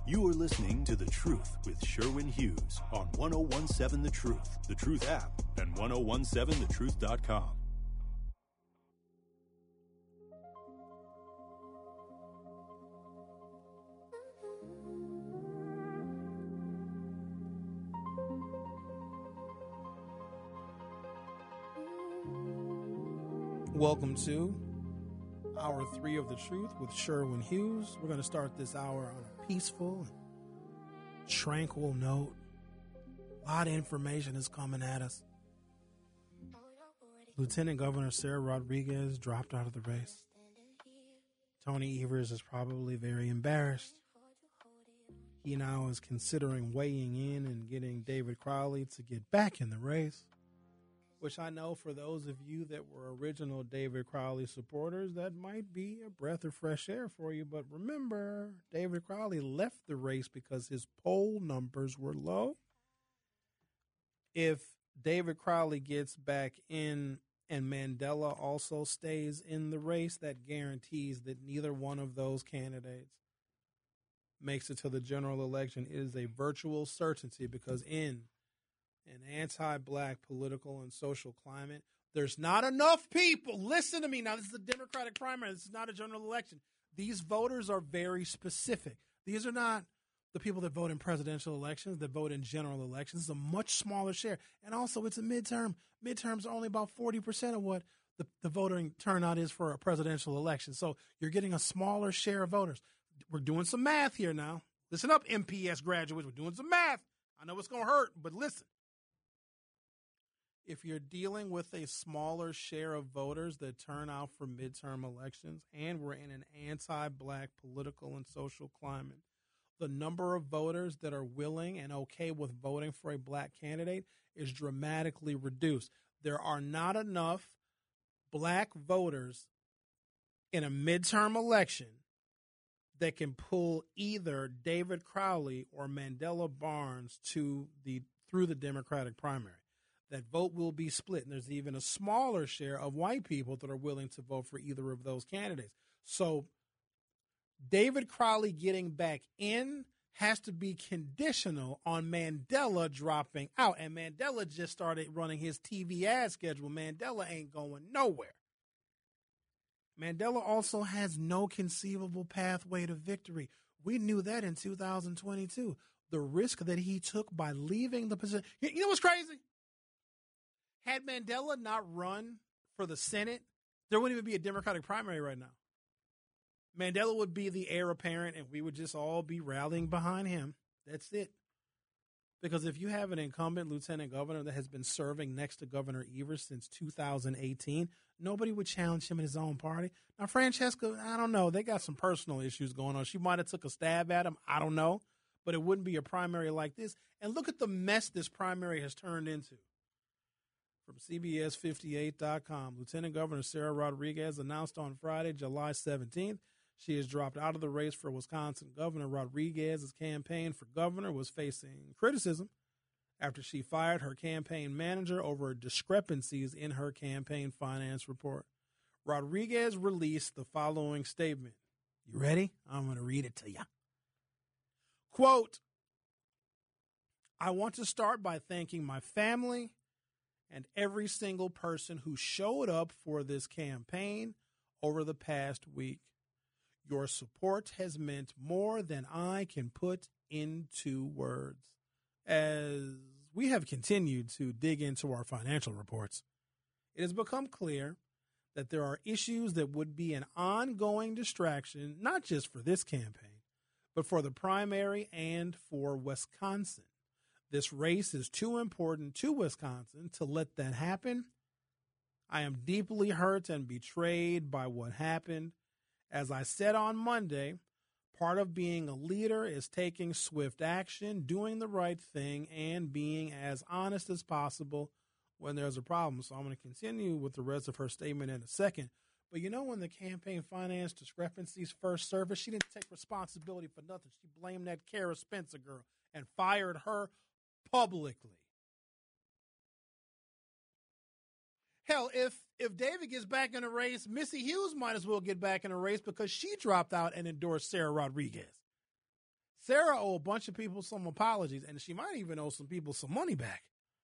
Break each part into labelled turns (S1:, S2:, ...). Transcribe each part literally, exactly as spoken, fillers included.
S1: You are listening to The Truth with Sherwin Hughes on one oh one seven The Truth, The Truth app, and ten seventeen the truth dot com.
S2: Welcome to Hour three of The Truth with Sherwin Hughes. We're going to start this hour on a peaceful and tranquil note. A lot of information is coming at us. Lieutenant Governor Sarah Rodriguez dropped out of the race. Tony Evers is probably very embarrassed. He now is considering weighing in and getting David Crowley to get back in the race, which I know for those of you that were original David Crowley supporters, that might be a breath of fresh air for you. But remember, David Crowley left the race because his poll numbers were low. If David Crowley gets back in and Mandela also stays in the race, that guarantees that neither one of those candidates makes it to the general election. It is a virtual certainty because in an anti-black political and social climate, there's not enough people. Listen to me now. This is a Democratic primary. This is not a general election. These voters are very specific. These are not the people that vote in presidential elections, that vote in general elections. It's a much smaller share. And also, it's a midterm. Midterms are only about forty percent of what the, the voting turnout is for a presidential election. So you're getting a smaller share of voters. We're doing some math here now. Listen up, M P S graduates. We're doing some math. I know it's going to hurt, but listen. If you're dealing with a smaller share of voters that turn out for midterm elections, and we're in an anti-black political and social climate, the number of voters that are willing and okay with voting for a black candidate is dramatically reduced. There are not enough black voters in a midterm election that can pull either David Crowley or Mandela Barnes to the through the Democratic primary. That vote will be split, and there's even a smaller share of white people that are willing to vote for either of those candidates. So David Crowley getting back in has to be conditional on Mandela dropping out, and Mandela just started running his T V ad schedule. Mandela ain't going nowhere. Mandela also has no conceivable pathway to victory. We knew that in two thousand twenty-two. The risk that he took by leaving the position. You know what's crazy? Had Mandela not run for the Senate, there wouldn't even be a Democratic primary right now. Mandela would be the heir apparent, and we would just all be rallying behind him. That's it. Because if you have an incumbent lieutenant governor that has been serving next to Governor Evers since two thousand eighteen, nobody would challenge him in his own party. Now, Francesca, I don't know. They got some personal issues going on. She might have took a stab at him. I don't know. But it wouldn't be a primary like this. And look at the mess this primary has turned into. From C B S fifty-eight dot com, Lieutenant Governor Sarah Rodriguez announced on Friday, July seventeenth, she has dropped out of the race for Wisconsin governor. Rodriguez's campaign for governor was facing criticism after she fired her campaign manager over discrepancies in her campaign finance report. Rodriguez released the following statement. You ready? I'm going to read it to you. Quote, I want to start by thanking my family and every single person who showed up for this campaign over the past week. Your support has meant more than I can put into words. As we have continued to dig into our financial reports, it has become clear that there are issues that would be an ongoing distraction, not just for this campaign, but for the primary and for Wisconsin. This race is too important to Wisconsin to let that happen. I am deeply hurt and betrayed by what happened. As I said on Monday, part of being a leader is taking swift action, doing the right thing, and being as honest as possible when there's a problem. So I'm going to continue with the rest of her statement in a second. But you know, when the campaign finance discrepancies first surfaced, she didn't take responsibility for nothing. She blamed that Kara Spencer girl and fired her publicly. Hell, if if David gets back in the race, Missy Hughes might as well get back in the race because she dropped out and endorsed Sarah Rodriguez. Sarah owe a bunch of people some apologies, and she might even owe some people some money back.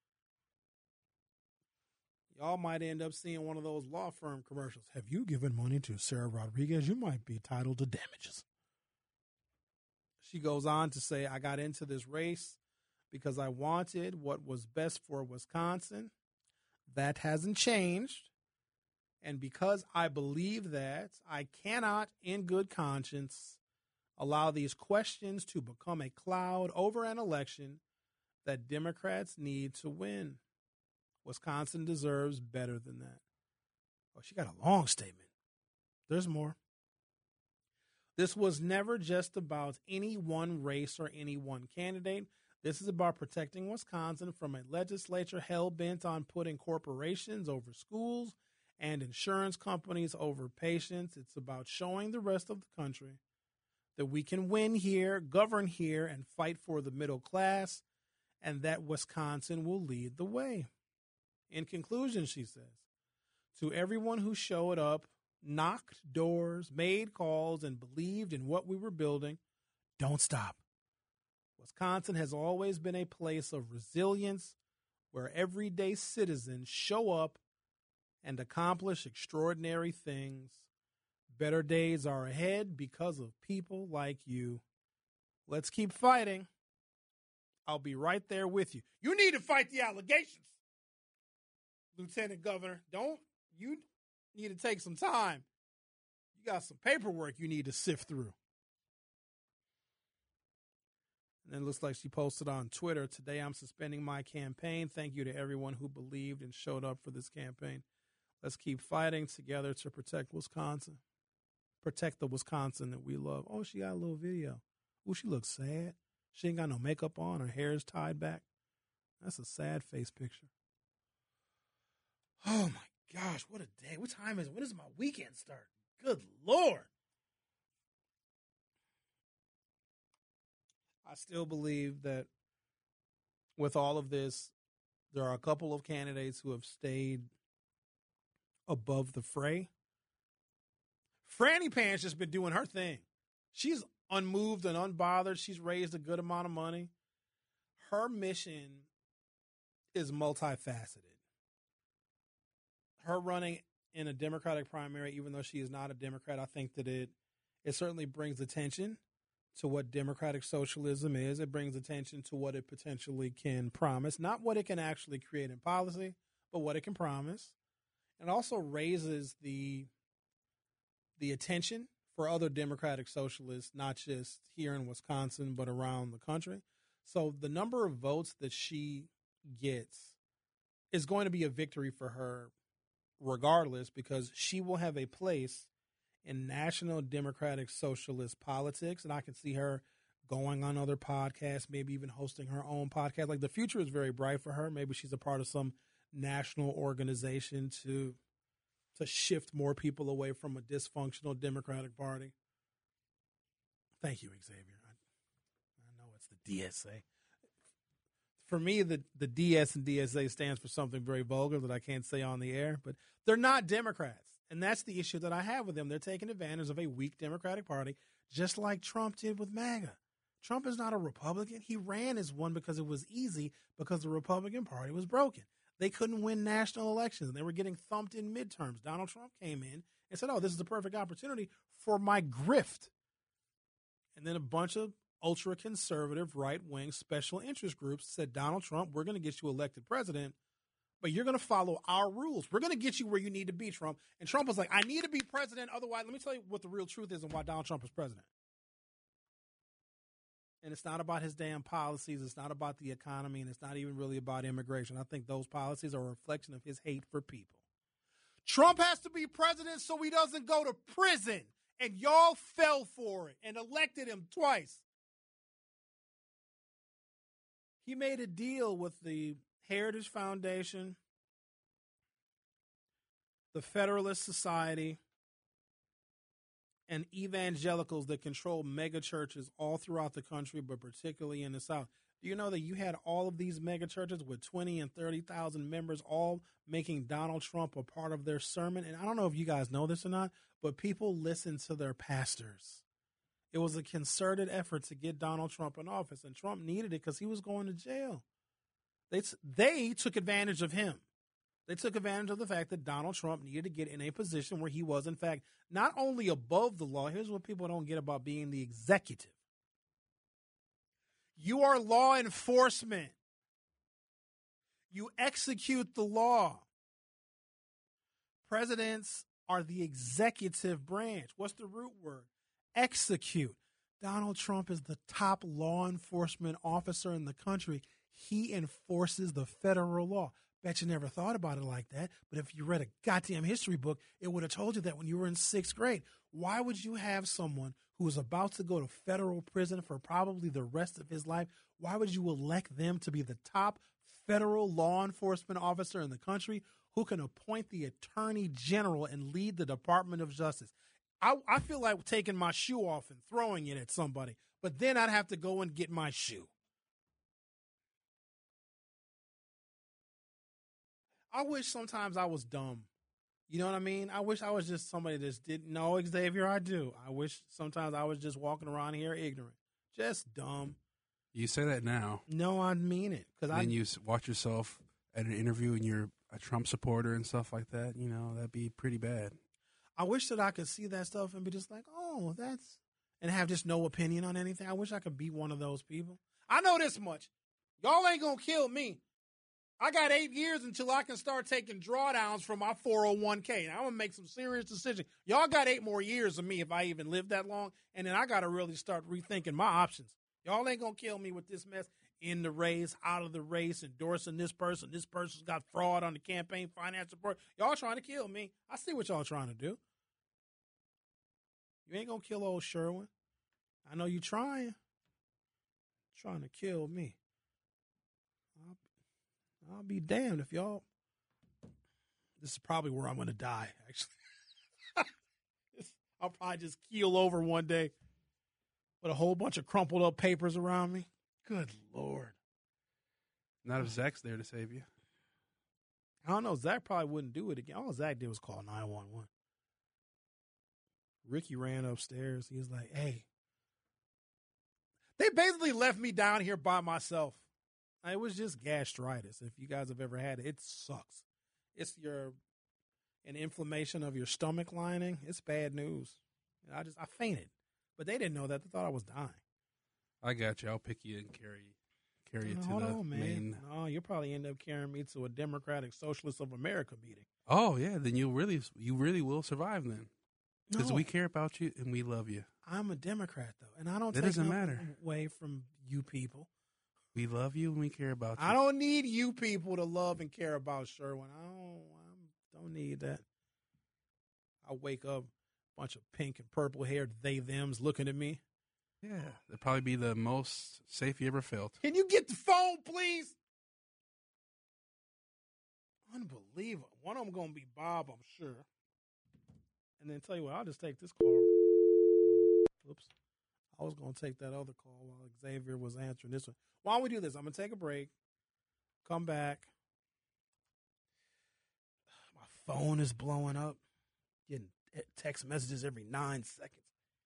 S2: Y'all might end up seeing one of those law firm commercials. Have you given money to Sarah Rodriguez? You might be entitled to damages. She goes on to say, I got into this race because I wanted what was best for Wisconsin. That hasn't changed. And because I believe that, I cannot, in good conscience, allow these questions to become a cloud over an election that Democrats need to win. Wisconsin deserves better than that. Oh, she got a long statement. There's more. This was never just about any one race or any one candidate. This is about protecting Wisconsin from a legislature hell-bent on putting corporations over schools and insurance companies over patients. It's about showing the rest of the country that we can win here, govern here, and fight for the middle class, and that Wisconsin will lead the way. In conclusion, she says, to everyone who showed up, knocked doors, made calls, and believed in what we were building, don't stop. Wisconsin has always been a place of resilience where everyday citizens show up and accomplish extraordinary things. Better days are ahead because of people like you. Let's keep fighting. I'll be right there with you. You need to fight the allegations, Lieutenant Governor. Don't you need to take some time. You got some paperwork you need to sift through. And then it looks like she posted on Twitter, today I'm suspending my campaign. Thank you to everyone who believed and showed up for this campaign. Let's keep fighting together to protect Wisconsin. Protect the Wisconsin that we love. Oh, she got a little video. Oh, she looks sad. She ain't got no makeup on. Her hair is tied back. That's a sad face picture. Oh, my gosh, what a day. What time is it? When does my weekend start? Good Lord. I still believe that with all of this, there are a couple of candidates who have stayed above the fray. Franny Pan's just been doing her thing. She's unmoved and unbothered. She's raised a good amount of money. Her mission is multifaceted. Her running in a Democratic primary, even though she is not a Democrat, I think that it it certainly brings attention to what democratic socialism is. It brings attention to what it potentially can promise, not what it can actually create in policy, but what it can promise. It also raises the the attention for other democratic socialists, not just here in Wisconsin, but around the country. So the number of votes that she gets is going to be a victory for her regardless, because she will have a place in national democratic socialist politics. And I can see her going on other podcasts, maybe even hosting her own podcast. Like, the future is very bright for her. Maybe she's a part of some national organization to to shift more people away from a dysfunctional Democratic Party. Thank you, Xavier. I, I know it's the D S A. For me, the, the D S and D S A stands for something very vulgar that I can't say on the air, but they're not Democrats. And that's the issue that I have with them. They're taking advantage of a weak Democratic Party, just like Trump did with MAGA. Trump is not a Republican. He ran as one because it was easy, because the Republican Party was broken. They couldn't win national elections. They were getting thumped in midterms. Donald Trump came in and said, oh, this is the perfect opportunity for my grift. And then a bunch of ultra-conservative, right-wing special interest groups said, Donald Trump, we're going to get you elected president, but you're going to follow our rules. We're going to get you where you need to be, Trump. And Trump was like, I need to be president. Otherwise, let me tell you what the real truth is and why Donald Trump is president. And it's not about his damn policies. It's not about the economy. And it's not even really about immigration. I think those policies are a reflection of his hate for people. Trump has to be president so he doesn't go to prison. And y'all fell for it and elected him twice. He made a deal with the Heritage Foundation, the Federalist Society, and evangelicals that control mega churches all throughout the country, but particularly in the South. Do you know that you had all of these mega churches with twenty and thirty thousand members all making Donald Trump a part of their sermon? And I don't know if you guys know this or not, but people listen to their pastors. It was a concerted effort to get Donald Trump in office, and Trump needed it because he was going to jail. They, they took advantage of him. They took advantage of the fact that Donald Trump needed to get in a position where he was, in fact, not only above the law. Here's what people don't get about being the executive. You are law enforcement. You execute the law. Presidents are the executive branch. What's the root word? Execute. Donald Trump is the top law enforcement officer in the country. He enforces the federal law. Bet you never thought about it like that. But if you read a goddamn history book, it would have told you that when you were in sixth grade. Why would you have someone who is about to go to federal prison for probably the rest of his life? Why would you elect them to be the top federal law enforcement officer in the country who can appoint the attorney general and lead the Department of Justice? I, I feel like taking my shoe off and throwing it at somebody, but then I'd have to go and get my shoe. I wish sometimes I was dumb. You know what I mean? I wish I was just somebody that didn't know, Xavier. I do. I wish sometimes I was just walking around here ignorant, just dumb.
S3: You say that now.
S2: No, I mean it.
S3: Cause then I, you watch yourself at an interview and you're a Trump supporter and stuff like that. You know, that'd be pretty bad.
S2: I wish that I could see that stuff and be just like, oh, that's, and have just no opinion on anything. I wish I could be one of those people. I know this much. Y'all ain't going to kill me. I got eight years until I can start taking drawdowns from my four oh one k. And I'm going to make some serious decisions. Y'all got eight more years of me if I even live that long. And then I got to really start rethinking my options. Y'all ain't going to kill me with this mess. In the race, out of the race, endorsing this person. This person's got fraud on the campaign finance support. Y'all trying to kill me. I see what y'all trying to do. You ain't going to kill old Sherwin. I know you trying. Trying to kill me. I'll, I'll be damned if y'all. This is probably where I'm going to die, actually. I'll probably just keel over one day with a whole bunch of crumpled up papers around me. Good Lord.
S3: Not if Zach's there to save you.
S2: I don't know. Zach probably wouldn't do it again. All Zach did was call nine one one. Ricky ran upstairs. He was like, hey. They basically left me down here by myself. It was just gastritis. If you guys have ever had it, it sucks. It's your an inflammation of your stomach lining. It's bad news. I just I fainted. But they didn't know that. They thought I was dying.
S3: I got you. I'll pick you and carry carry you to
S2: Hold
S3: the
S2: on, man.
S3: main.
S2: Oh, you'll probably end up carrying me to a Democratic Socialist of America meeting.
S3: Oh yeah, then you really you really will survive then, because
S2: No.
S3: we care about you and we love you.
S2: I'm a Democrat though, and I don't
S3: That
S2: take
S3: doesn't
S2: nothing
S3: matter.
S2: away from you people.
S3: We love you and we care about you.
S2: I don't need you people to love and care about Sherwin. I don't. I don't need that. I wake up, a bunch of pink and purple haired they thems looking at me.
S3: Yeah, that'd probably be the most safe you ever felt.
S2: Can you get the phone, please? Unbelievable. One of them going to be Bob, I'm sure. And then tell you what, I'll just take this call. Oops. I was going to take that other call while Xavier was answering this one. Why don't we do this? I'm going to take a break, come back. My phone is blowing up, getting text messages every nine seconds.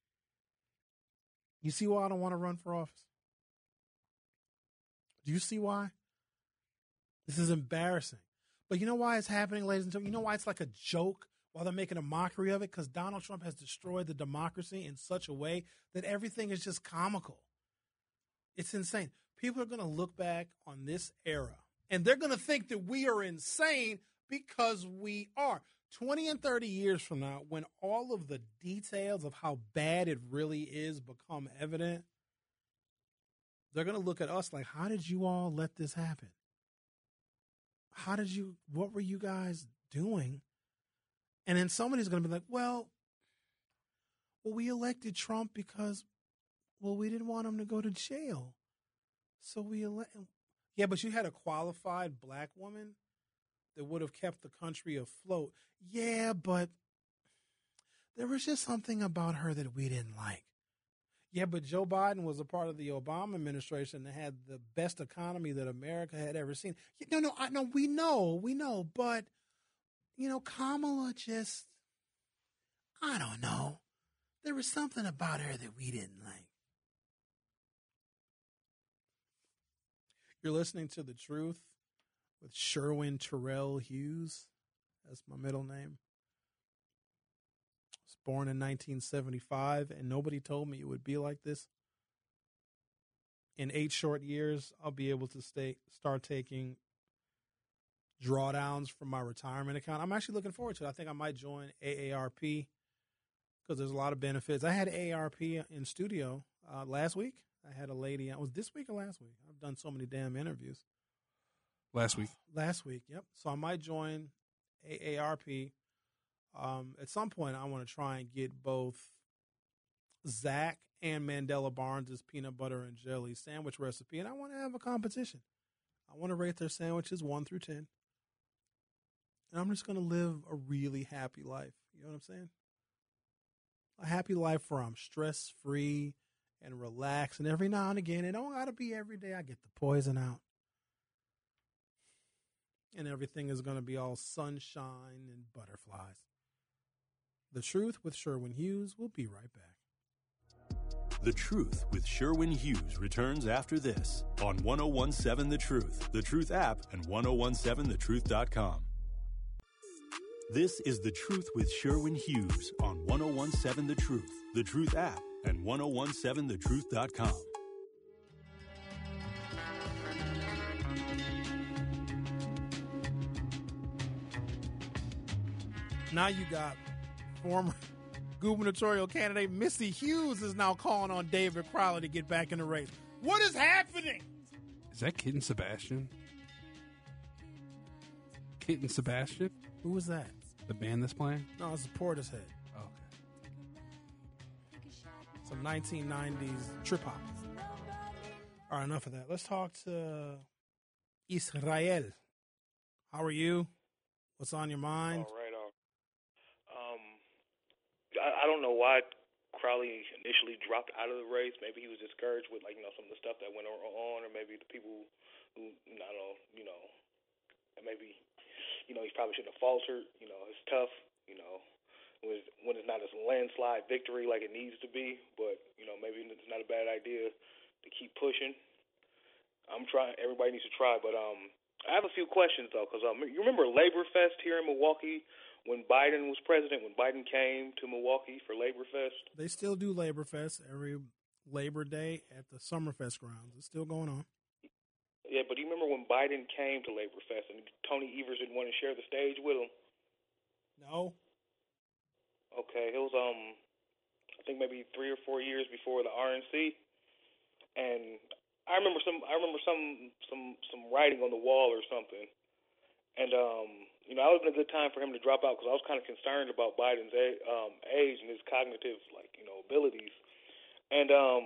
S2: You see why I don't want to run for office? Do you see why? This is embarrassing. But you know why it's happening, ladies and gentlemen? You know why it's like a joke while they're making a mockery of it? Because Donald Trump has destroyed the democracy in such a way that everything is just comical. It's insane. People are going to look back on this era, and they're going to think that we are insane because we are. twenty and thirty years from now, when all of the details of how bad it really is become evident, they're going to look at us like, how did you all let this happen? How did you, what were you guys doing? And then somebody's going to be like, well, well, we elected Trump because, well, we didn't want him to go to jail. So we elected. Yeah, but you had a qualified black woman that would have kept the country afloat. Yeah, but there was just something about her that we didn't like. Yeah, but Joe Biden was a part of the Obama administration that had the best economy that America had ever seen. No, no, I know, we know, we know, but, you know, Kamala just, I don't know. there was something about her that we didn't like. You're listening to The Truth with Sherwin Terrell Hughes. That's my middle name. I was born in nineteen seventy-five, and nobody told me it would be like this. In eight short years, I'll be able to stay, start taking drawdowns from my retirement account. I'm actually looking forward to it. I think I might join A A R P because there's a lot of benefits. I had A A R P in studio uh, last week. I had a lady. Was this week or last week? I've done so many damn interviews.
S3: Last week.
S2: Last week, yep. So I might join A A R P. Um, at some point, I want to try and get both Zach and Mandela Barnes' peanut butter and jelly sandwich recipe, and I want to have a competition. I want to rate their sandwiches one through ten. And I'm just going to live a really happy life. You know what I'm saying? A happy life where I'm stress-free and relaxed. And every now and again, it don't got to be every day, I get the poison out. And everything is going to be all sunshine and butterflies. The Truth with Sherwin Hughes. We'll be right back.
S1: The Truth with Sherwin Hughes returns after this on ten seventeen The Truth, The Truth app, and ten seventeen the truth dot com. This is The Truth with Sherwin Hughes on ten seventeen The Truth, The Truth app, and ten seventeen the truth dot com.
S2: Now you got former gubernatorial candidate Missy Hughes is now calling on David Crowley to get back in the race. What is happening?
S3: Is that Kitten Sebastian? Kitten Sebastian?
S2: Who was that?
S3: The band that's playing?
S2: No, it's Portishead.
S3: Oh, okay.
S2: Some nineteen nineties trip hop. All right, enough of that. Let's talk to Israel. How are you? What's on your mind?
S4: All right. Uh, um, I, I don't know why Crowley initially dropped out of the race. Maybe he was discouraged with, like, you know, some of the stuff that went on, or maybe the people who, I don't know, you know, and maybe, you know, he probably shouldn't have faltered. You know, it's tough, you know, when it's, when it's not a landslide victory like it needs to be. But, you know, maybe it's not a bad idea to keep pushing. I'm trying. Everybody needs to try. But um, I have a few questions, though, because um, you remember Labor Fest here in Milwaukee when Biden was president, when Biden came to Milwaukee for Labor Fest?
S2: They still do Labor Fest every Labor Day at the Summerfest grounds. It's still going on.
S4: Yeah, but do you remember when Biden came to Labor Fest and Tony Evers didn't want to share the stage with him?
S2: No.
S4: Okay, it was, um, I think maybe three or four years before the R N C. And I remember some, I remember some, some, some writing on the wall or something. And, um, you know, that would have been a good time for him to drop out because I was kind of concerned about Biden's a, um, age and his cognitive, like, you know, abilities. And, um,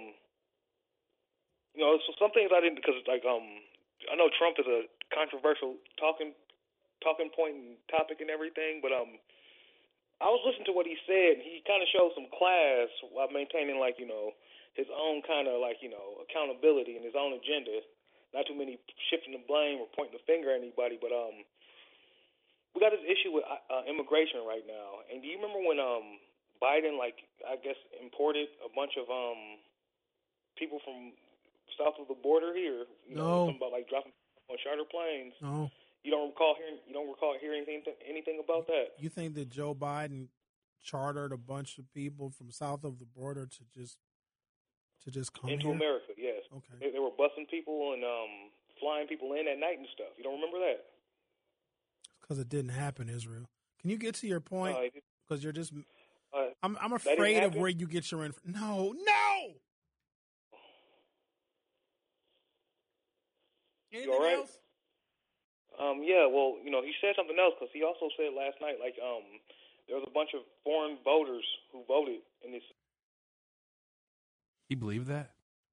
S4: you know, so some things I didn't, because, like, um, I know Trump is a controversial talking, talking point and topic and everything, but, um, I was listening to what he said, and he kind of showed some class while maintaining, like, you know, his own kind of, like, you know, accountability and his own agenda. Not too many shifting the blame or pointing the finger at anybody, but um, we got this issue with uh, immigration right now. And do you remember when um Biden, like, I guess, imported a bunch of um people from south of the border here? You
S2: No.
S4: know, something about, like, dropping on charter planes.
S2: No.
S4: You don't recall hearing? You don't recall hearing anything, anything about that?
S2: You think that Joe Biden chartered a bunch of people from south of the border to just to just come
S4: into
S2: here?
S4: America? Yes.
S2: Okay.
S4: They, they were busing people and um flying people in at night and stuff. You don't remember that?
S2: Because it didn't happen, Israel. Can you get to your point?
S4: Uh,
S2: Because you're just.
S4: uh,
S2: I'm I'm
S4: didn't
S2: afraid of
S4: happen?
S2: where you get your info. No, no. Anything
S4: all right?
S2: else?
S4: Um, yeah, well, you know, he said something else because he also said last night, like, um, there was a bunch of foreign voters who voted in this.
S3: He believed that?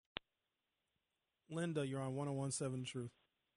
S2: Linda, you're on ten seventeen Truth.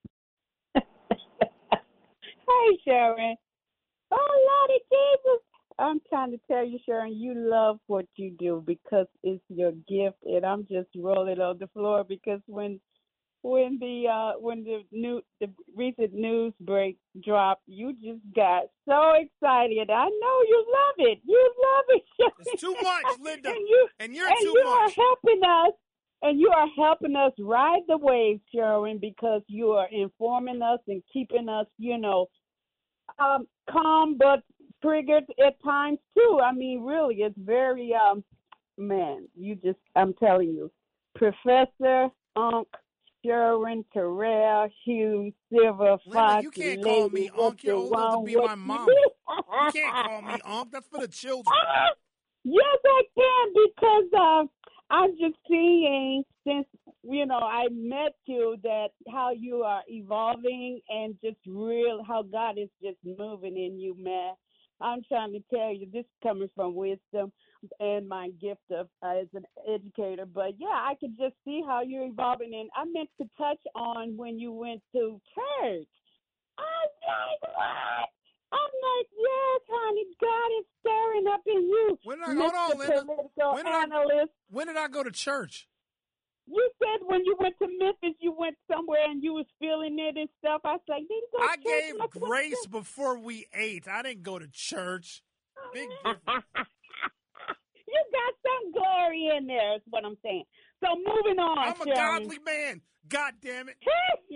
S5: Hey, Sharon. Oh, Lordy Jesus. I'm trying to tell you, Sharon, you love what you do because it's your gift, and I'm just rolling on the floor because when when the uh, when the new the recent news break dropped, you just got so excited. I know you love it. You love it.
S2: It's too much, Linda,
S5: and you
S2: and you're
S5: and
S2: too
S5: you
S2: much.
S5: are helping us, and you are helping us ride the wave, Sherwin, because you are informing us and keeping us, you know, um, calm but triggered at times too. I mean, really, it's very um, man. You just, I'm telling you, Professor Unc. Sherwin, Terrell, Hughes, Silver,
S2: Linda,
S5: Fox,
S2: you can't
S5: Lady,
S2: call me
S5: what
S2: Unc. You're
S5: you
S2: old enough to
S5: want,
S2: be
S5: what
S2: my
S5: you
S2: mama.
S5: need.
S2: You can't call me Unc. That's for the children.
S5: Yes, I can, because uh, I'm just seeing, since, you know, I met you, that how you are evolving and just real, how God is just moving in you, man. I'm trying to tell you, this is coming from wisdom and my gift of uh, as an educator. But yeah, I could just see how you're evolving. And I meant to touch on when you went to church. I was like, what? I'm like, yes, honey, God is stirring up in you.
S2: When did I, hold on,
S5: Mister
S2: Linda.
S5: Political
S2: When did I-
S5: analyst.
S2: When did I go to church?
S5: You said when you went to Memphis, you went somewhere and you was feeling it and stuff. I was like, did you go to
S2: I
S5: church?
S2: gave
S5: I'm like, what
S2: grace
S5: church?
S2: before we ate. I didn't go to church. Big difference.
S5: You got some glory in there, is what I'm saying. So moving on,
S2: I'm a
S5: Sharon.
S2: godly man. God damn it.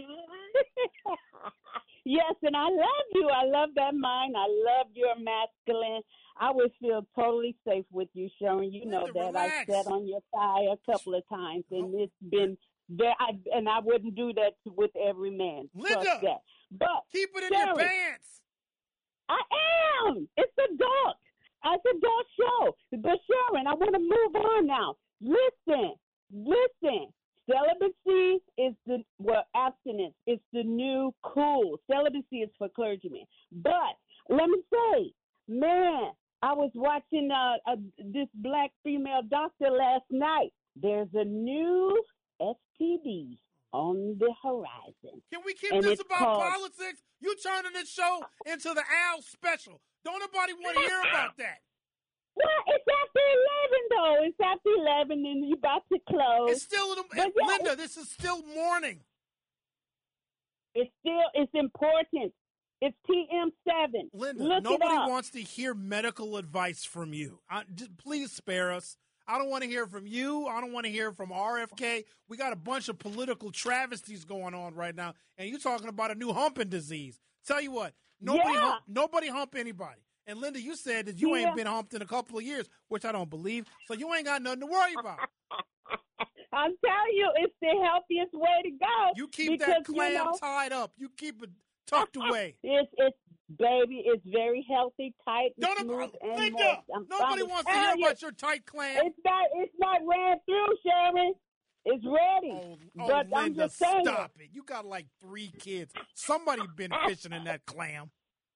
S5: Yes, and I love you. I love that mind. I love your masculine. I would feel totally safe with you, Sharon. You know
S2: Linda,
S5: that.
S2: relax.
S5: I sat on your thigh a couple of times, and it's been there. I, and I wouldn't do that with every man.
S2: Linda,
S5: Trust that. But
S2: keep it in your
S5: Sharon,
S2: pants.
S5: I am. It's adult. It's adult show. But Sharon, I want to move on now. Listen, listen. Celibacy is the, well, abstinence is the new cool. Celibacy is for clergymen. But let me say, man, I was watching uh, uh, this black female doctor last night. There's a new S T D on the horizon.
S2: Can we keep
S5: And
S2: this
S5: it's
S2: about
S5: called-
S2: politics? You turning this show into the Al special. Don't nobody want to hear about that.
S5: Well, it's after eleven, though. It's after eleven, and you're about to close.
S2: It's still,
S5: But yeah,
S2: Linda, this is still morning.
S5: It's still, it's important. It's P M seven.
S2: Linda,
S5: Look
S2: nobody
S5: it up.
S2: wants to hear medical advice from you. I, just, please spare us. I don't want to hear from you. I don't want to hear from R F K. We got a bunch of political travesties going on right now, and you're talking about a new humping disease. Tell you what, nobody,
S5: Yeah.
S2: hump, nobody hump anybody. And Linda, you said that you
S5: Yeah.
S2: ain't been humped in a couple of years, which I don't believe. So you ain't got nothing to worry about.
S5: I'm telling you, it's the healthiest way to go.
S2: You keep
S5: because,
S2: that clam
S5: you know,
S2: tied up. You keep it tucked away.
S5: It's, it's, baby, it's very healthy, tight, and
S2: Don't
S5: smooth, and
S2: Linda,
S5: moist. I'm
S2: nobody
S5: trying to
S2: wants to
S5: tell
S2: hear
S5: you,
S2: about your tight clam.
S5: It's not, it's not ran through, Sharon. It's ready.
S2: Oh, oh
S5: but I'm
S2: Linda,
S5: just saying.
S2: stop it. You got like three kids. Somebody been fishing in that clam.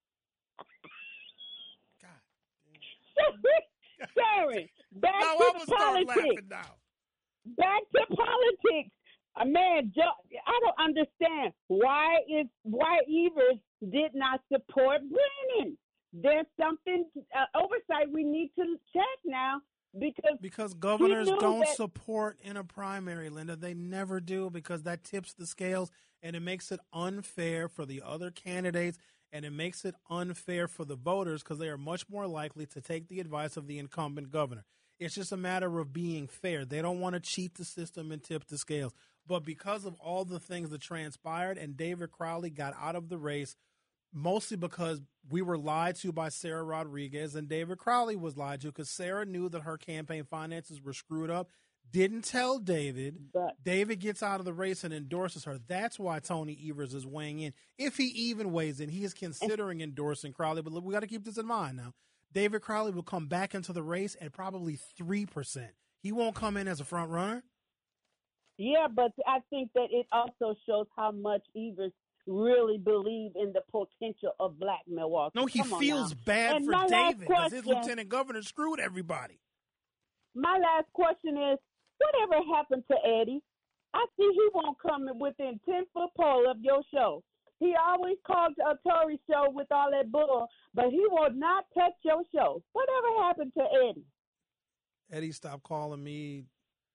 S2: God.
S5: Sharon, back
S2: Now
S5: to
S2: I'm
S5: the
S2: going to start
S5: politics.
S2: laughing now.
S5: Back to politics. Uh, man, Jo- I don't understand why is why Evers did not support Brennan. There's something uh, oversight we need to check now because
S2: Because governors
S5: knew
S2: don't
S5: that-
S2: support in a primary, Linda. They never do because that tips the scales and it makes it unfair for the other candidates and it makes it unfair for the voters because they are much more likely to take the advice of the incumbent governor. It's just a matter of being fair. They don't want to cheat the system and tip the scales. But because of all the things that transpired and David Crowley got out of the race, mostly because we were lied to by Sarah Rodriguez and David Crowley was lied to because Sarah knew that her campaign finances were screwed up, didn't tell David.
S5: But-
S2: David gets out of the race and endorses her. That's why Tony Evers is weighing in. If he even weighs in, he is considering endorsing Crowley. But we got to keep this in mind now. David Crowley will come back into the race at probably three percent. He won't come in as a front runner.
S5: yeah, but I think that it also shows how much Evers really believe in the potential of Black Milwaukee.
S2: No, he
S5: Come on
S2: feels
S5: now.
S2: bad
S5: And
S2: for
S5: my last
S2: David because his
S5: question-
S2: lieutenant governor screwed everybody.
S5: My last question is, whatever happened to Eddie? I see he won't come within ten foot pole of your show. He always called a Tory show with all that bull, but he will not touch your show. Whatever happened to Eddie?
S2: Eddie stopped calling me.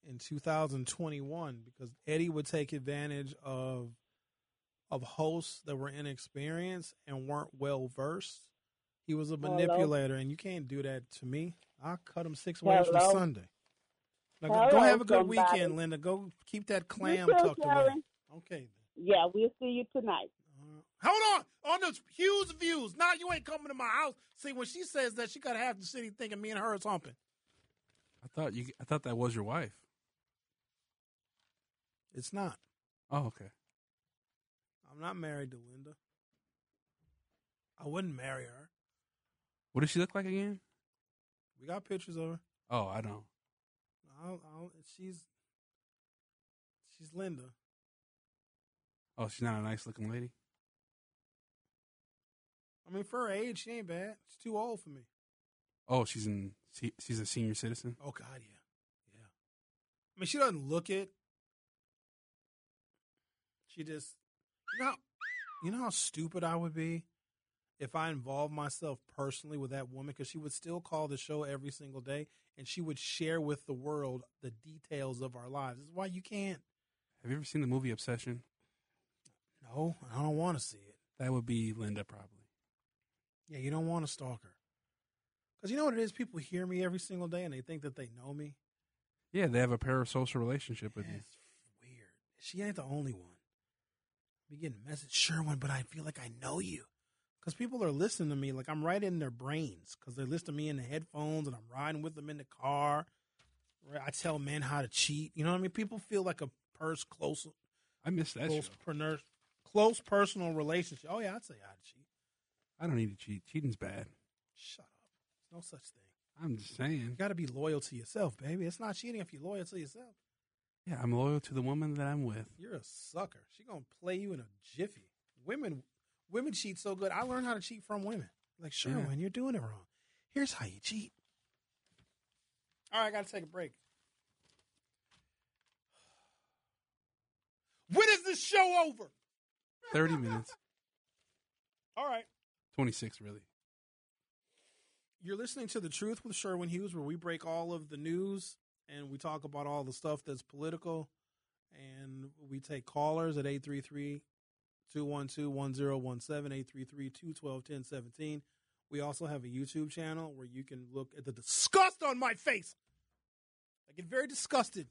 S2: in two thousand twenty-one because Eddie would take advantage of of hosts that were inexperienced and weren't well versed. He was a manipulator, Hello? And you can't do that to me. I'll cut him six ways for Sunday. Now, go, go have a good somebody. weekend, Linda. Go keep that clam too, tucked Karen. away. Okay.
S5: Yeah, we'll see you tonight.
S2: Uh, hold on. On those huge views. Now you ain't coming to my house. See, when she says that, she got to have the city thinking me and her is humping.
S3: I thought you. I thought that was your wife.
S2: It's not.
S3: Oh, okay.
S2: I'm not married to Linda. I wouldn't marry her.
S3: What does she look like again?
S2: We got pictures of her.
S3: Oh, I don't.
S2: I'll, I'll, she's she's Linda.
S3: Oh, she's not a nice looking lady?
S2: I mean, for her age, she ain't bad. She's too old for me.
S3: Oh, she's in. She's a senior citizen?
S2: Oh, God, yeah. Yeah. I mean, she doesn't look it. She just, you know, you know how stupid I would be if I involved myself personally with that woman, because she would still call the show every single day, and she would share with the world the details of our lives. This is why you can't.
S3: Have you ever seen the movie Obsession?
S2: No, I don't want to see it.
S3: That would be Linda, probably.
S2: Yeah, you don't want to stalk her. Because you know what it is? People hear me every single day, and they think that they know me.
S3: Yeah, they have a parasocial relationship with
S2: yeah,
S3: you.
S2: It's weird. She ain't the only one. Be getting a message, Sherwin, but I feel like I know you. Because people are listening to me like I'm right in their brains. Because they're listening to me in the headphones, and I'm riding with them in the car. Right? I tell men how to cheat. You know what I mean? People feel like a purse close.
S3: I miss that
S2: close,
S3: show.
S2: Per- close personal relationship. Oh, yeah, I'd say I'd cheat.
S3: I don't need to cheat. Cheating's bad.
S2: Shut up. There's no such thing.
S3: I'm just saying.
S2: You got to be loyal to yourself, baby. It's not cheating if you're loyal to yourself.
S3: Yeah, I'm loyal to the woman that I'm with.
S2: You're a sucker. She going to play you in a jiffy. Women women cheat so good. I learned how to cheat from women. Like, Sherwin, yeah. You're doing it wrong. Here's how you cheat. All right, I got to take a break. When is this show over?
S3: thirty minutes.
S2: All right.
S3: twenty-six, really.
S2: You're listening to The Truth with Sherwin Hughes, where we break all of the news and we talk about all the stuff that's political. And we take callers at eight three three, two one two, one zero one seven, eight three three, two one two, one zero one seven. We also have a YouTube channel where you can look at the disgust on my face. I get very disgusted.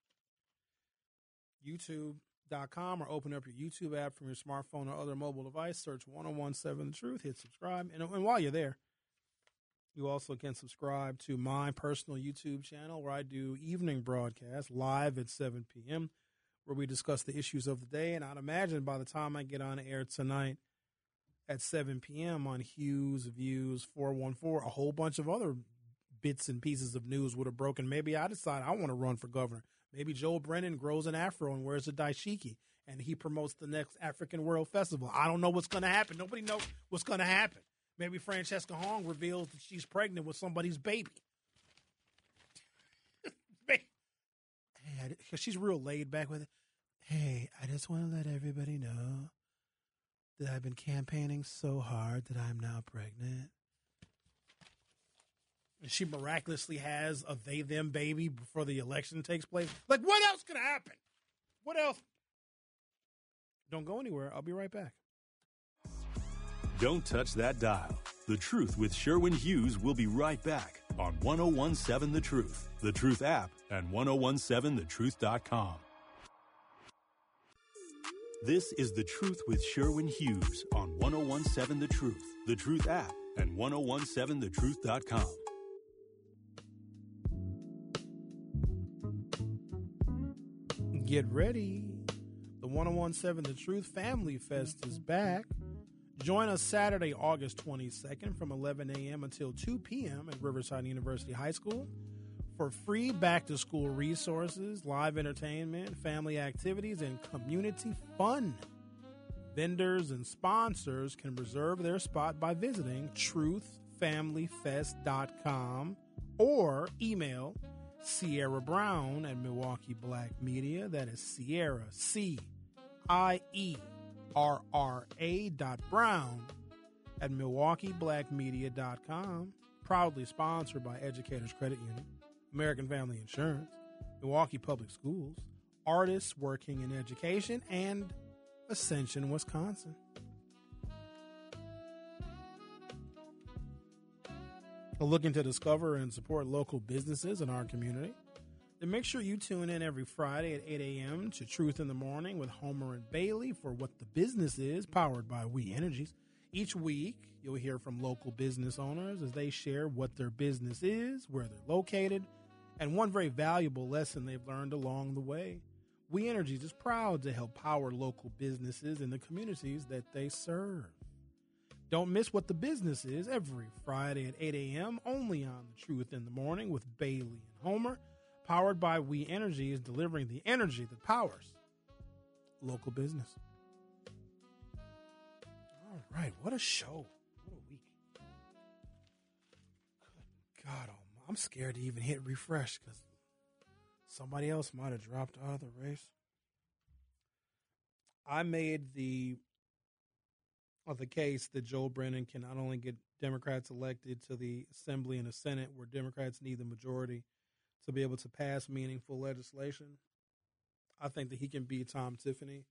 S2: YouTube dot com, or open up your YouTube app from your smartphone or other mobile device. Search ten seventeen The Truth. Hit subscribe. And, and while you're there, you also can subscribe to my personal YouTube channel where I do evening broadcasts live at seven p.m., where we discuss the issues of the day. And I'd imagine by the time I get on air tonight at seven p.m. on Hughes Views four one four, a whole bunch of other bits and pieces of news would have broken. Maybe I decide I want to run for governor. Maybe Joe Brennan grows an afro and wears a dashiki, and he promotes the next African World Festival. I don't know what's going to happen. Nobody knows what's going to happen. Maybe Francesca Hong reveals that she's pregnant with somebody's baby. Hey, because she's real laid back with it. Hey, I just want to let everybody know that I've been campaigning so hard that I'm now pregnant. And she miraculously has a they-them baby before the election takes place. Like, what else could happen? What else? Don't go anywhere. I'll be right back.
S1: Don't touch that dial. The Truth with Sherwin Hughes will be right back on ten seventeen The Truth, The Truth app, and ten seventeen the truth dot com. This is The Truth with Sherwin Hughes on ten seventeen The Truth, The Truth app, and ten seventeen the truth dot com.
S2: Get ready. The ten seventeen The Truth Family Fest is back. Join us Saturday, August twenty-second from eleven a.m. until two p.m. at Riverside University High School for free back-to-school resources, live entertainment, family activities, and community fun. Vendors and sponsors can reserve their spot by visiting truth family fest dot com or email Sierra Brown at Milwaukee Black Media. That is Sierra, C I E R R A dot Brown at Milwaukee Black Media dot com. Proudly sponsored by Educators Credit Union, American Family Insurance, Milwaukee Public Schools, artists working in education, and Ascension, Wisconsin. Looking to discover and support local businesses in our community? Then make sure you tune in every Friday at eight a.m. to Truth in the Morning with Homer and Bailey for What the Business Is, powered by We Energies. Each week, you'll hear from local business owners as they share what their business is, where they're located, and one very valuable lesson they've learned along the way. We Energies is proud to help power local businesses in the communities that they serve. Don't miss What the Business Is every Friday at eight a.m. only on The Truth in the Morning with Bailey and Homer, powered by We Energies, delivering the energy that powers local business. All right, what a show. What a week. Good God, oh, I'm scared to even hit refresh because somebody else might have dropped out of the race. I made the of the case that Joe Brennan can not only get Democrats elected to the Assembly and the Senate, where Democrats need the majority to be able to pass meaningful legislation. I think that he can beat Tom Tiffany.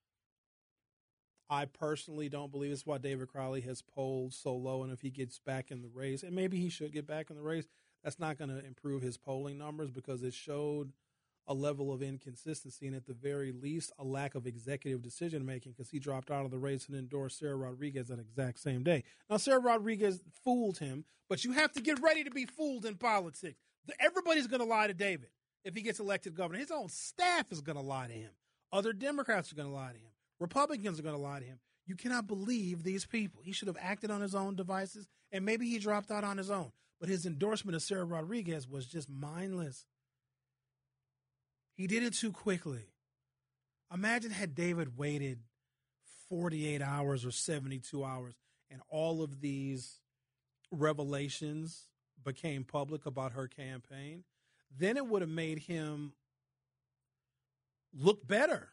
S2: I personally don't believe it's why David Crowley has polled so low, and if he gets back in the race, and maybe he should get back in the race, that's not going to improve his polling numbers because it showed a level of inconsistency and at the very least a lack of executive decision-making because he dropped out of the race and endorsed Sarah Rodriguez that exact same day. Now, Sarah Rodriguez fooled him, but you have to get ready to be fooled in politics. Everybody's going to lie to David if he gets elected governor. His own staff is going to lie to him. Other Democrats are going to lie to him. Republicans are going to lie to him. You cannot believe these people. He should have acted on his own devices, and maybe he dropped out on his own. But his endorsement of Sarah Rodriguez was just mindless. He did it too quickly. Imagine had David waited forty-eight hours or seventy-two hours and all of these revelations became public about her campaign. Then it would have made him look better.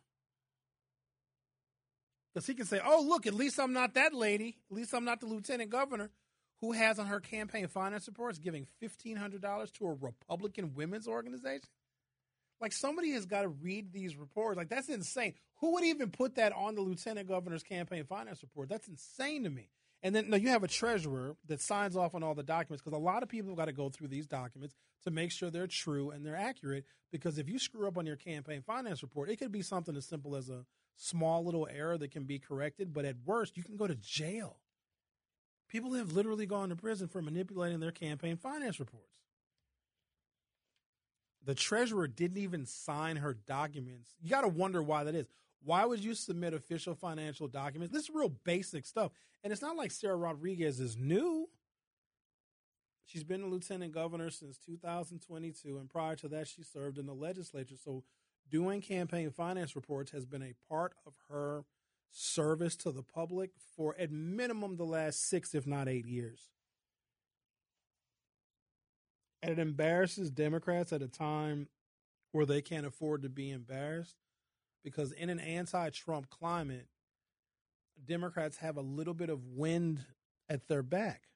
S2: Because he can say, oh, look, at least I'm not that lady. At least I'm not the lieutenant governor who has on her campaign finance reports giving fifteen hundred dollars to a Republican women's organization. Like, somebody has got to read these reports. Like, that's insane. Who would even put that on the lieutenant governor's campaign finance report? That's insane to me. And then no, you have a treasurer that signs off on all the documents because a lot of people have got to go through these documents to make sure they're true and they're accurate. Because if you screw up on your campaign finance report, it could be something as simple as a small little error that can be corrected. But at worst, you can go to jail. People have literally gone to prison for manipulating their campaign finance reports. The treasurer didn't even sign her documents. You got to wonder why that is. Why would you submit official financial documents? This is real basic stuff. And it's not like Sarah Rodriguez is new. She's been a lieutenant governor since two thousand twenty-two, and prior to that, she served in the legislature. So doing campaign finance reports has been a part of her service to the public for at minimum the last six, if not eight years. And it embarrasses Democrats at a time where they can't afford to be embarrassed because in an anti-Trump climate, Democrats have a little bit of wind at their back.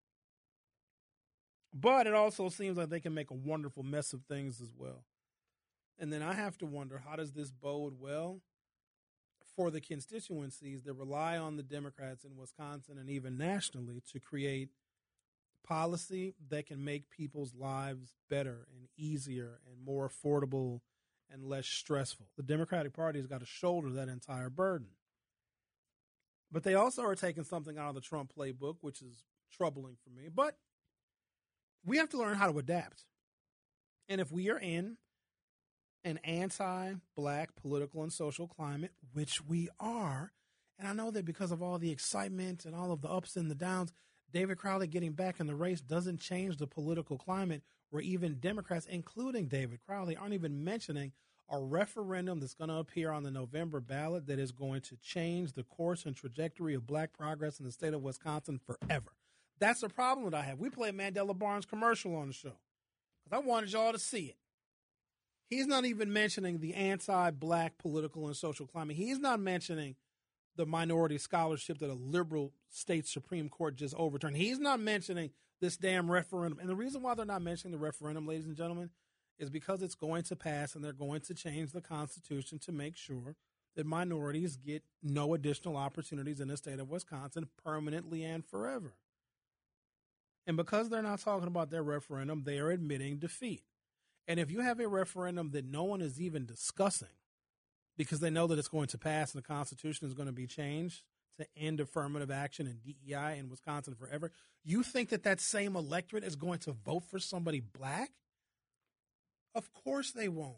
S2: But it also seems like they can make a wonderful mess of things as well. And then I have to wonder, how does this bode well for the constituencies that rely on the Democrats in Wisconsin and even nationally to create policy that can make people's lives better and easier and more affordable and less stressful? The Democratic Party has got to shoulder that entire burden. But they also are taking something out of the Trump playbook, which is troubling for me. But we have to learn how to adapt. And if we are in an anti-black political and social climate, which we are, and I know that because of all the excitement and all of the ups and the downs, David Crowley getting back in the race doesn't change the political climate where even Democrats, including David Crowley, aren't even mentioning a referendum that's going to appear on the November ballot that is going to change the course and trajectory of black progress in the state of Wisconsin forever. That's a problem that I have. We played Mandela Barnes' commercial on the show because I wanted y'all to see it. He's not even mentioning the anti-black political and social climate. He's not mentioning the minority scholarship that a liberal state Supreme Court just overturned. He's not mentioning this damn referendum. And the reason why they're not mentioning the referendum, ladies and gentlemen, is because it's going to pass and they're going to change the Constitution to make sure that minorities get no additional opportunities in the state of Wisconsin permanently and forever. And because they're not talking about their referendum, they are admitting defeat. And if you have a referendum that no one is even discussing because they know that it's going to pass and the Constitution is going to be changed to end affirmative action and D E I in Wisconsin forever, you think that that same electorate is going to vote for somebody black? Of course they won't.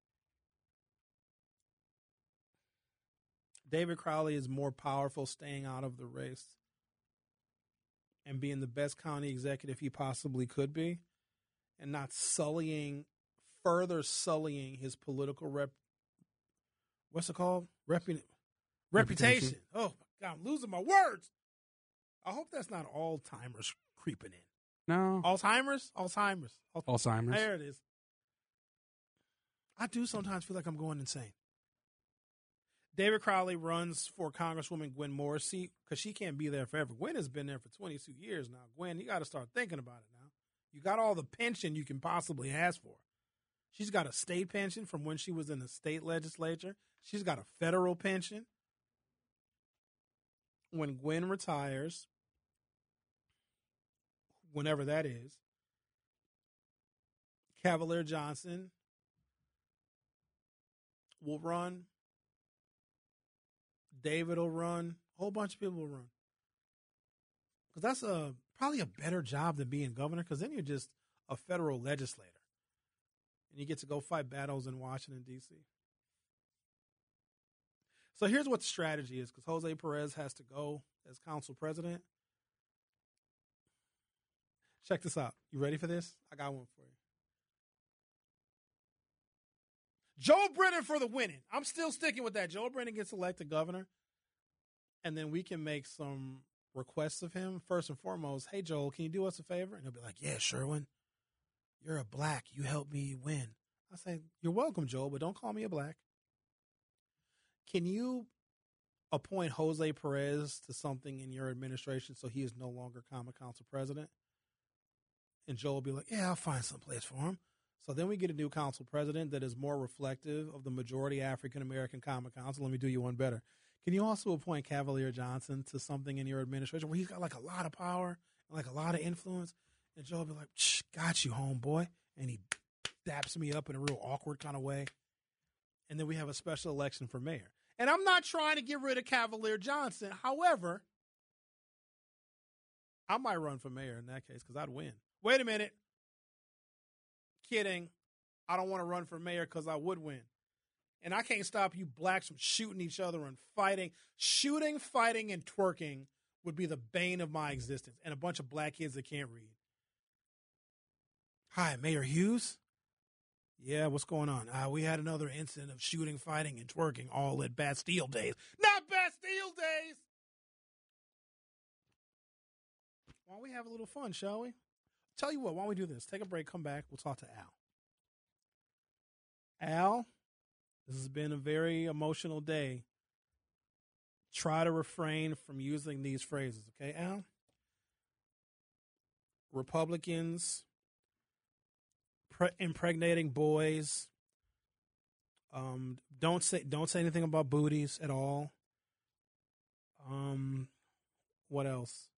S2: David Crowley is more powerful staying out of the race and being the best county executive he possibly could be and not sullying, further sullying his political rep. What's it called? Repu- reputation. reputation. Oh, my God, I'm losing my words. I hope that's not Alzheimer's creeping in.
S3: No.
S2: Alzheimer's? Alzheimer's. Al-
S3: Alzheimer's.
S2: There it is. I do sometimes feel like I'm going insane. David Crowley runs for Congresswoman Gwen Morrissey because she can't be there forever. Gwen has been there for twenty-two years now. Gwen, you got to start thinking about it now. You got all the pension you can possibly ask for. She's got a state pension from when she was in the state legislature. She's got a federal pension. When Gwen retires, whenever that is, Cavalier Johnson will run. David will run. A whole bunch of people will run. Because that's a probably a better job than being governor, because then you're just a federal legislator. And you get to go fight battles in Washington, D C So here's what the strategy is, because Jose Perez has to go as council president. Check this out. You ready for this? I got one for you. Joe Brennan for the winning. I'm still sticking with that. Joe Brennan gets elected governor, and then we can make some requests of him. First and foremost, hey, Joel, can you do us a favor? And he'll be like, yeah, Sherwin, you're a black. You helped me win. I say, you're welcome, Joel, but don't call me a black. Can you appoint Jose Perez to something in your administration so he is no longer Common Council president? And Joel will be like, yeah, I'll find some place for him. So then we get a new council president that is more reflective of the majority African-American Common Council. Let me do you one better. Can you also appoint Cavalier Johnson to something in your administration where he's got like a lot of power and like a lot of influence? And Joe will be like, Shh, got you, homeboy. And he daps me up in a real awkward kind of way. And then we have a special election for mayor. And I'm not trying to get rid of Cavalier Johnson. However, I might run for mayor in that case because I'd win. Wait a minute. Kidding. I don't want to run for mayor because I would win. And I can't stop you blacks from shooting each other and fighting. Shooting, fighting, and twerking would be the bane of my existence. And a bunch of black kids that can't read. Hi, Mayor Hughes. Yeah, what's going on? Uh, we had another incident of shooting, fighting, and twerking all at Bastille Days. Not Bastille Days! Why don't we have a little fun, shall we? Tell you what, why don't we do this? Take a break, come back, we'll talk to Al. Al, this has been a very emotional day. Try to refrain from using these phrases, okay, Al? Republicans, pre- impregnating boys. Um, don't say don't say anything about booties at all. Um, what else?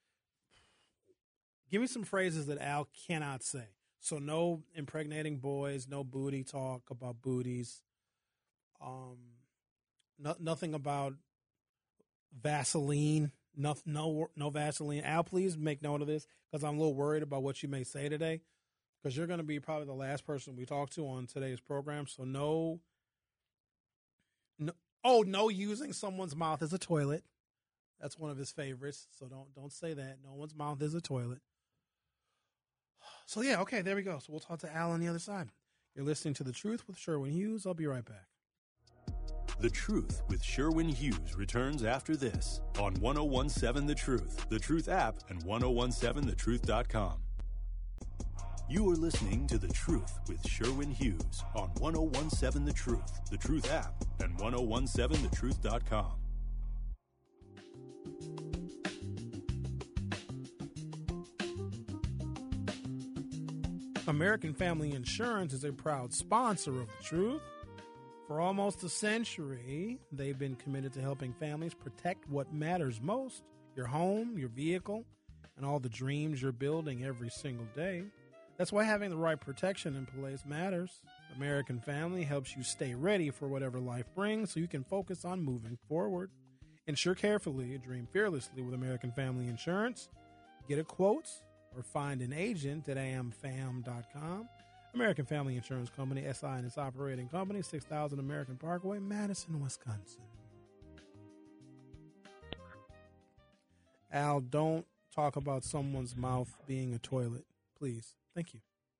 S2: Give me some phrases that Al cannot say. So no impregnating boys, no booty talk about booties. Um, no, nothing about Vaseline. No, no, no Vaseline. Al, please make note of this because I'm a little worried about what you may say today because you're going to be probably the last person we talk to on today's program. So no, no, oh, no using someone's mouth as a toilet. That's one of his favorites. So don't don't say that. No one's mouth is a toilet. So, yeah, okay, there we go. So we'll talk to Al on the other side. You're listening to The Truth with Sherwin Hughes. I'll be right back.
S1: The Truth with Sherwin Hughes returns after this on ten seventeen The Truth, The Truth app, and ten seventeen the truth dot com. You are listening to The Truth with Sherwin Hughes on ten seventeen The Truth, The Truth app, and ten seventeen the truth dot com.
S2: American Family Insurance is a proud sponsor of The Truth. For almost a century, they've been committed to helping families protect what matters most, your home, your vehicle, and all the dreams you're building every single day. That's why having the right protection in place matters. American Family helps you stay ready for whatever life brings so you can focus on moving forward. Insure carefully, dream fearlessly with American Family Insurance. Get a quote or find an agent at a m fam dot com. American Family Insurance Company, S I and its operating company, six thousand American Parkway, Madison, Wisconsin. Al, don't talk about someone's mouth being a toilet, please. Thank you.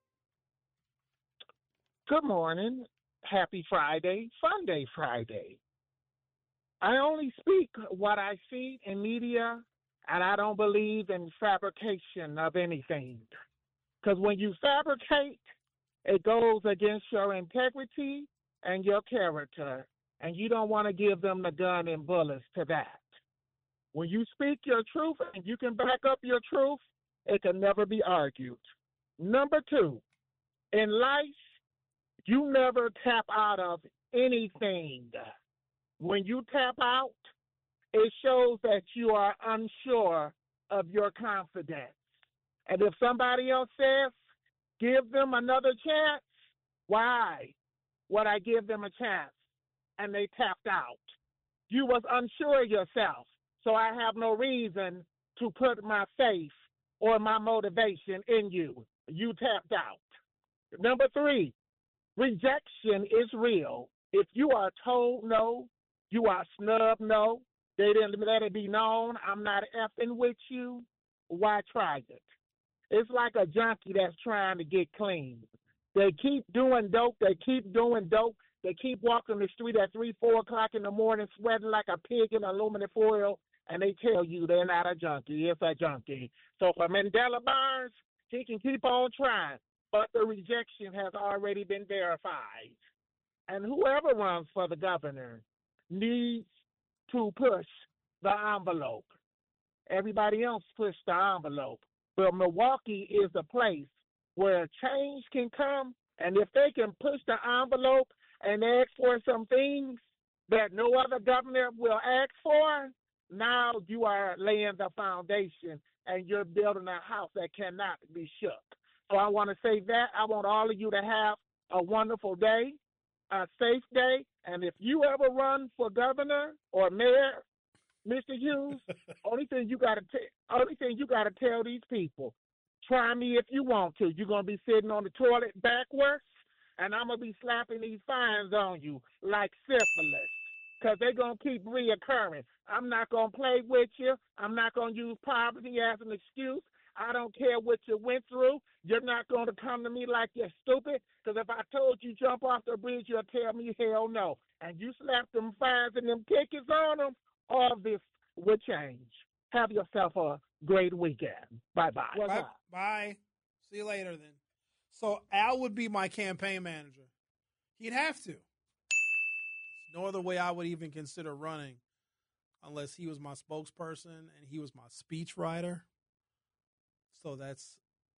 S6: Good morning. Happy Friday, Fun Day Friday. I only speak what I see in media, and I don't believe in fabrication of anything. Because when you fabricate, it goes against your integrity and your character, and you don't want to give them the gun and bullets to that. When you speak your truth and you can back up your truth, it can never be argued. Number two, in life, you never tap out of anything. When you tap out, it shows that you are unsure of your confidence. And if somebody else says, give them another chance, why would I give them a chance? And they tapped out. You was unsure of yourself, so I have no reason to put my faith or my motivation in you. You tapped out. Number three, rejection is real. If you are told no, you are snubbed no, they didn't let it be known, I'm not effing with you, why try it? It's like a junkie that's trying to get clean. They keep doing dope, they keep doing dope, they keep walking the street at three, four o'clock in the morning sweating like a pig in aluminum foil, and they tell you they're not a junkie, it's a junkie. So for Mandela Barnes, he can keep on trying, but the rejection has already been verified. And whoever runs for the governor needs to push the envelope. Everybody else pushed the envelope. But Milwaukee is a place where change can come, and if they can push the envelope and ask for some things that no other governor will ask for, now you are laying the foundation and you're building a house that cannot be shook. So I want to say that. I want all of you to have a wonderful day, a safe day, and if you ever run for governor or mayor, Mister Hughes, only thing you gotta t- only thing you gotta tell these people, try me if you want to. You're gonna be sitting on the toilet backwards, and I'm gonna be slapping these fines on you like syphilis, because they're gonna keep reoccurring. I'm not gonna play with you. I'm not gonna use poverty as an excuse. I don't care what you went through. You're not going to come to me like you're stupid, because if I told you jump off the bridge, you'll tell me hell no. And you slap them fines and them tickets on them, all this will change. Have yourself a great weekend. Bye-bye.
S2: Bye. Bye. See you later then. So Al would be my campaign manager. He'd have to. There's no other way I would even consider running unless he was my spokesperson and he was my speechwriter. So that's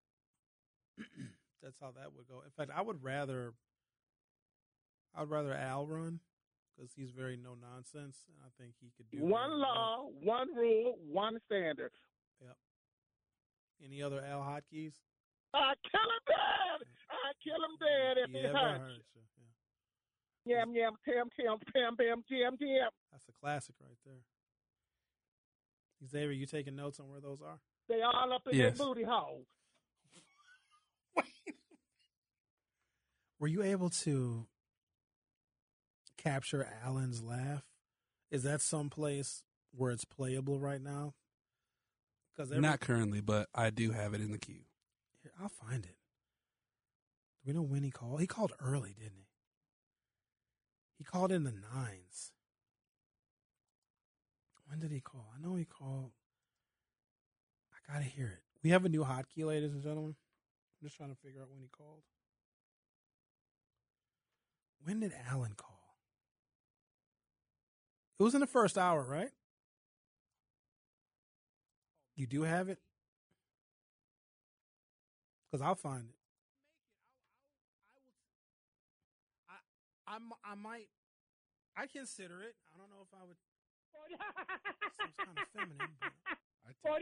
S2: that's how that would go. In fact, I would rather I'd rather Al run because he's very no nonsense, and I think he could do
S6: one law, well. one rule, one standard.
S2: Yep. Any other Al hotkeys?
S6: I kill him dead. I kill him dead if
S2: he
S6: it
S2: ever
S6: hurts.
S2: hurts you. Yeah.
S6: Yam yam tam tam pam pam jam jam.
S2: That's a classic right there. Xavier, you taking notes on where those are?
S6: They all up in
S3: Yes.
S6: their booty hole.
S2: Wait. Were you able to capture Alan's laugh? Is that someplace where it's playable right now? Because
S3: Not currently, but I do have it in the queue.
S2: Here, I'll find it. Do we know when he called? He called early, didn't he? He called in the nines. When did he call? I know he called. I gotta hear it. We have a new hotkey, ladies and gentlemen. I'm just trying to figure out when he called. When did Alan call? It was in the first hour, right? You do have it? Because I'll find it. I, I might, I consider it. I don't know if I would. Seems kind of feminine, but I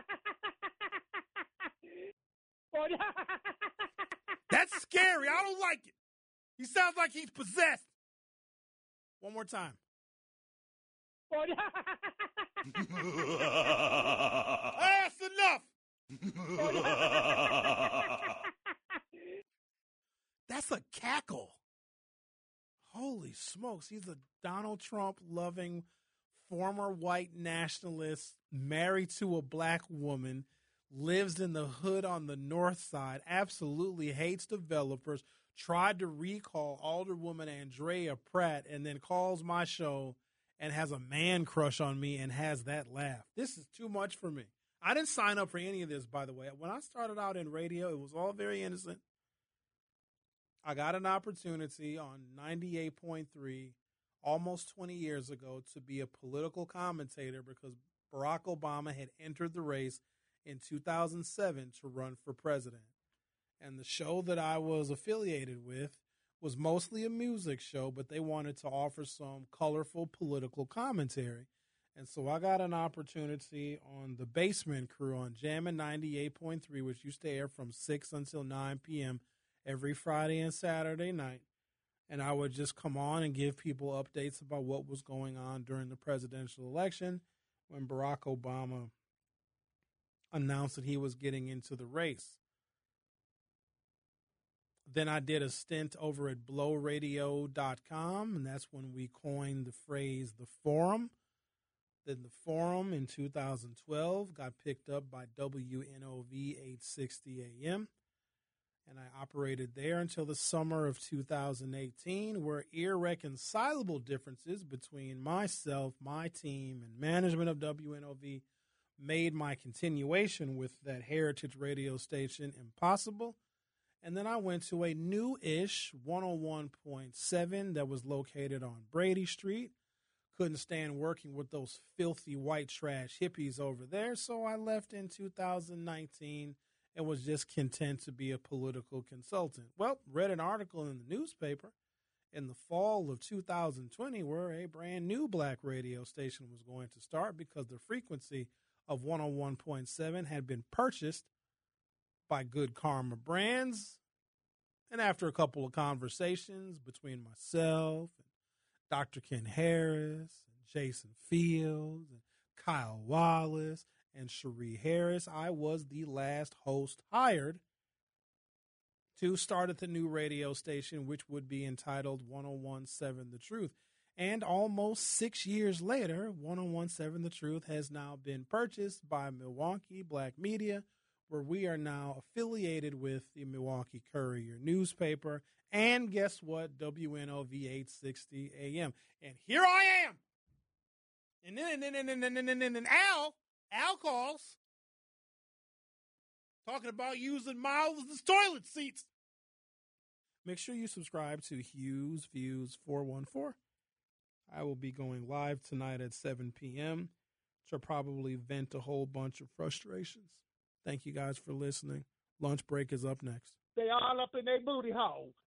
S2: think. That's scary. I don't like it. He sounds like he's possessed. One more time. That's enough. That's a cackle. Holy smokes. He's a Donald Trump loving former white nationalist, married to a black woman, lives in the hood on the north side, absolutely hates developers, tried to recall Alderwoman Andrea Pratt, and then calls my show and has a man crush on me and has that laugh. This is too much for me. I didn't sign up for any of this, by the way. When I started out in radio, it was all very innocent. I got an opportunity on ninety-eight point three almost twenty years ago to be a political commentator because Barack Obama had entered the race in two thousand seven to run for president. And the show that I was affiliated with was mostly a music show, but they wanted to offer some colorful political commentary. And so I got an opportunity on the Basement Crew on Jammin' ninety-eight point three, which used to air from six until nine p.m. every Friday and Saturday night. And I would just come on and give people updates about what was going on during the presidential election when Barack Obama announced that he was getting into the race. Then I did a stint over at blow radio dot com, and that's when we coined the phrase the forum. Then the forum in two thousand twelve got picked up by W N O V eight sixty A M. And I operated there until the summer of two thousand eighteen, where irreconcilable differences between myself, my team, and management of W N O V made my continuation with that heritage radio station impossible. And then I went to a new-ish one oh one point seven that was located on Brady Street. Couldn't stand working with those filthy white trash hippies over there, so I left in two thousand nineteen and was just content to be a political consultant. Well, read an article in the newspaper in the fall of two thousand twenty where a brand new black radio station was going to start because the frequency of one oh one point seven had been purchased by Good Karma Brands. And after a couple of conversations between myself and Doctor Ken Harris and Jason Fields and Kyle Wallace and Cherie Harris, I was the last host hired to start at the new radio station, which would be entitled one oh one point seven The Truth. And almost six years later, one oh one point seven The Truth has now been purchased by Milwaukee Black Media, where we are now affiliated with the Milwaukee Courier newspaper. And guess what? W N O V eight sixty A M. And here I am. And then, and then, and then, and then, and then, and then Al, Al calls, talking about using mouths as toilet seats. Make sure you subscribe to Hughes Views four one four. I will be going live tonight at seven p.m. to probably vent a whole bunch of frustrations. Thank you guys for listening. Lunch break is up next.
S6: They all up in their booty hole.